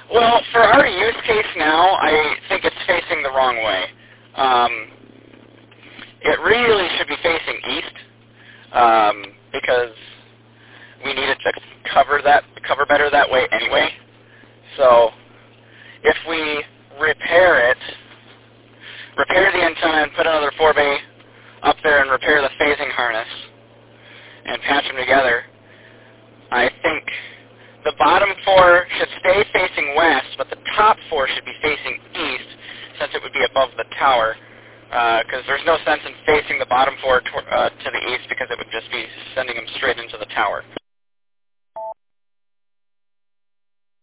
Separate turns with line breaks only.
Well, for our use case now, I think it's facing the wrong way. It really should be facing east because we need it to cover better that way anyway. So if we repair the antenna and put another 4-bay up there and repair the phasing harness and patch them together, I think the bottom 4 should stay facing west, but the top 4 should be facing east since it would be above the tower. Because there's no sense in facing the bottom 4 to the east because it would just be sending them straight into the tower.